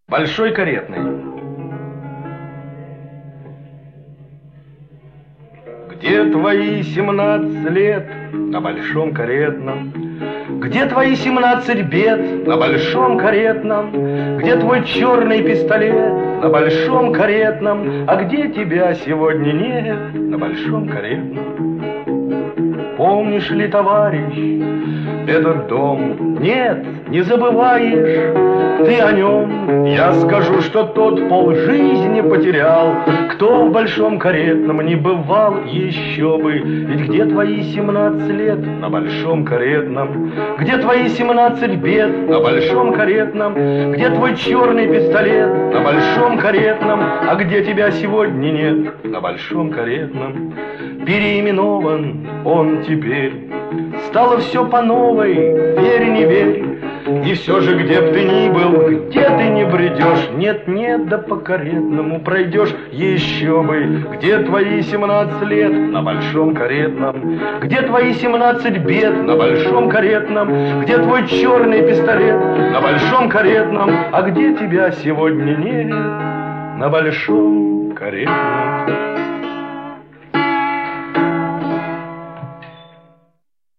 Большой каретный. Где твои 17 лет на большом каретном? Где твои 17 бед на большом каретном? Где твой черный пистолет на большом каретном? А где тебя сегодня нет на большом каретном? Помнишь ли, товарищ, этот дом? Нет, не забываешь ты о нем. Я скажу, что тот полжизни потерял, кто в большом каретном не бывал еще бы. Ведь где твои 17 лет на большом каретном? Где твои 17 бед на большом каретном? Где твой черный пистолет на большом каретном? А где тебя сегодня нет на большом каретном? Переименован он теперь, стало все по новой, верь, не верь. И все же, где б ты ни был, где ты не бредешь, нет-нет, да по каретному пройдешь еще бы. Где твои 17 лет на большом каретном? Где твои 17 бед на большом каретном? Где твой черный пистолет на большом каретном? А где тебя сегодня нет на большом каретном?